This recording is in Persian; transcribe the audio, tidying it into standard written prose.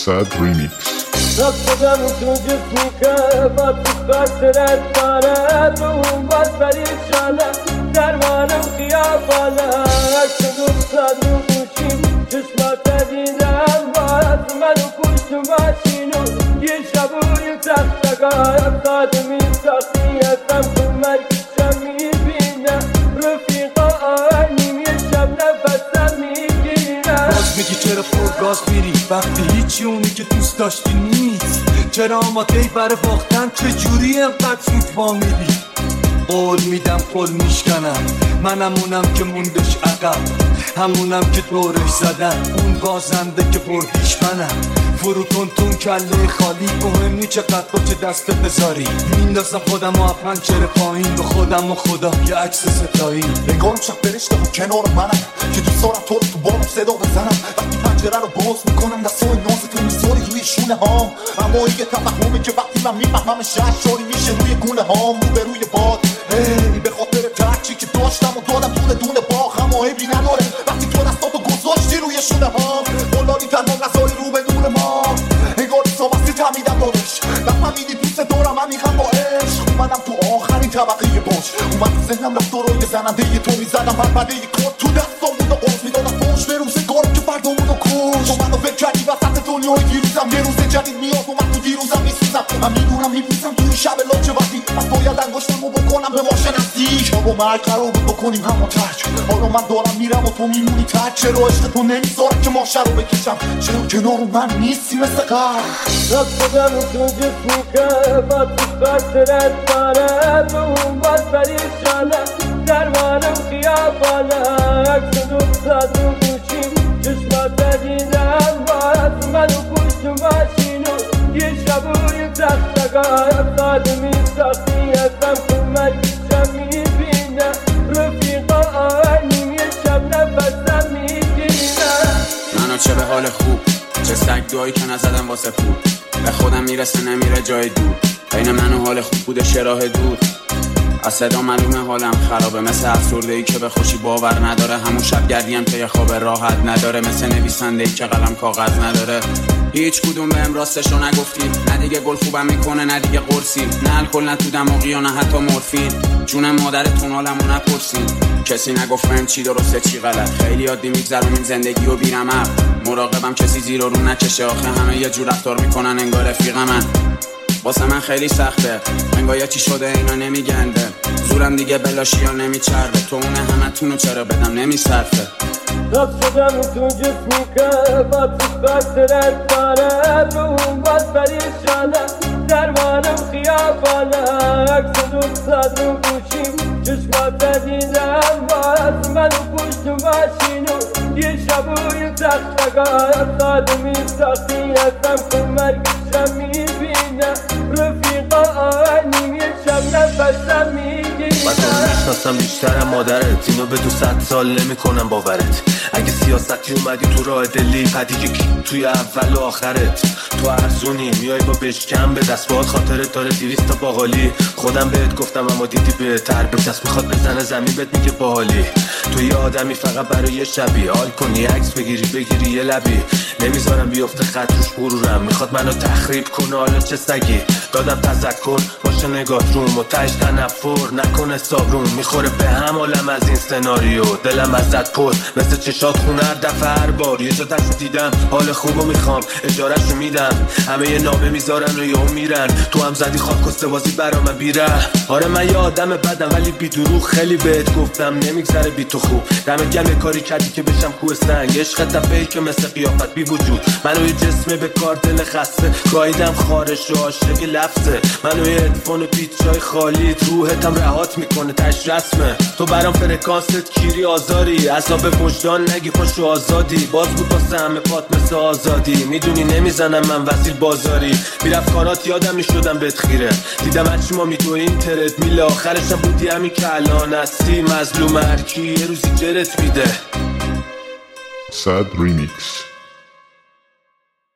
Sad Remix. رفتم تو جسمی که با تو خاطرت دارد و اون باز پریشانه درمانم خیابانه عکس دوستان رو گوشیم چشمات دیدم باز منو پشت ماشینو یه شب و یه تختگاه خادمی ساختیتم تو مرکشم میبینه رفیقا آنیم یه شب نفسم میگیره باز میگی چرا پرگاز میری وقتی هیچی اونی که دوست داشتی نیست چرا آماده برای باختن چجوری انقدر زود وامیدی قول میدم قول میشکنم منم اونم که موندش عقب همونم که دورش زدم اون بازنده که بردیش منم فرو کن تون کله خالی مهم نی چقدر با چه دسته بذاری میندازم خودم و پنجره پایین به خودم و خدا یه عکس ستایی انگارم شب فرشته و کنار منم که دوست دارم تو رو تو بالم صدا بزنم وقتی پنجره رو باز میکنم دستای نازتو میذاری روی شونه هام اما یه توهمه که وقتی من میفهمم شهرشاری میشه روی گونه هام رو به روی باد ای به خاطر ترچی که داشتم و دادم دونه باخم و عیبی نداره وقتی تو دستاتو گذاشتی روی شونه هام قلاری تنها غذای رو به نور ما انگار سابستی تمیدم دارش نفهمیدی دوست دارم عمیقم با عشق اومدم تو آخرین طبقه باش اومد تو ذهنم رفت و روی زننده تو میزدم بربده ی کار تو دستامون و قرص میدادم پشت به روزگارم که فردامون رو کش تو منو فکر کردی وسط دنیای دیروزم یه روز جدید میاد و من تو دیروزم میسوزم من میدونم میپوسم توی شب لاچه وقتی پس باید انگشتمو بکنم به ما شناسی با مرگ قرار بود بکنیم همون ترک حالا من دارم میرم و تو میمونی ترک چرا عشق تو نمیذاره که ماشه رو بکشم چرا کنار من نیستی مثل قرد رفتم تو جسمی که با تو خاطرت دارد و اون باز پریشانه درمانم خیابانه عکس دوستان رو گوشیم چشمات دیدم باز منو پشت ماشینو یه شب و یه تختگاه خادمی ساختیتم تو مرکشم میبینه رفیقا آنیم یه شب نفسم میگیره منو چه به حال خوب چه سگ دعایی که نزدم واسه پول به خودم میرسه نمیره جای دور بین من و حال خوب بوده راه دور از صدا معلومه حالم خرابه مثل افسرده‌ای که به خوشی باور نداره همون شب گردیم که یه خواب راحت نداره مثل نویسنده‌ای که قلم کاغذ نداره هیچ کدوم بهم راستشو نگفتی نه دیگه گل خوبم میکنه نه دیگه قرصی نه الکل نه تو دماغی و نه حتی مورفین جون مادرتون حالمو نپرسین کسی نگفت من چی درسته چی غلط خیلی عادی میگذرم این زندگی و بی‌رمق مراقبم کسی زیر رو نکشه آخه همه یه جور رفتار میکنن انگار رفیقمن واسه من خیلی سخته انگار چی شده اینا نمیگنده زورم دیگه بلاشیا نمیچربه تو اونه همتونو چرا بدم نمیصرفه رفتم تو جسمی که با تو خاطرت دارد و اون باز پریشانه درمانم خیابانه عکس دوستان رو گوشیم چشمات دیدم باز منو پشت ماشینو یه شب و یه تختگاه خادمی ساختیتم تو مرکشم میبینه رفیقا آنیم یه شب نفسم میگیره من تو رو میشناسم بیشترم مادرت اینو به 200 سال نمیکنم باورت اگه سیاستی اومدی تو راه دلی پدیگه توی اول و آخرت تو ارزونی میای با بشکم به دست باهات خاطرت داره 200 تا باقالی خودم بهت گفتم اما دیدی بهتر به دست میخواد بزنه زمین بهت میگه باحالی تو یه آدمی فقط برای یه شبی حال کنی عکس بگیری یه لبی نمیذارم بیفته خط روش غرورم میخواد منو تخریب کنه حالا چه سگی دادم تذکر باشه نگات روم و تش تنفر نکنه صابرون میخوره به هم عالم از این سناریو دلم ازت پر مثل چشات خونه هر دفعه هر بار یه جا دست دیدم حال خوبو میخوام اجارهشو میدم همه یه نامه میذارن و یهو میرن تو هم زدی خاک کسته بازی برا من بیره آره من یه آدم بدم ولی بی دروغ خیلی بهت گفتم نمیگذره بی تو خوب دم گم کاری کردی که بشم کوه سنگ عشق دفعه‌ای که مثل قیافت بی وجود منو یه جسم به کار دل خسته گاییدم خارش و عاشق لفظه منو یه هدفون و پیچای خالی روحتم رهات میکنه تش رسمه تو برام فرکانست کیری آزاری عذاب وجدان نگی پاشو آزادی باز بود واسه همه پات مثل آزادی میدونی نمیزنم من وسیل بازاری میرفت کارات یادم میشدم بهت خیره دیدم هرچی ما میدویم ترد میله آخرشم بودی همین که الان هستی مظلوم هرکی یه روزی جرت میده Sad Remix.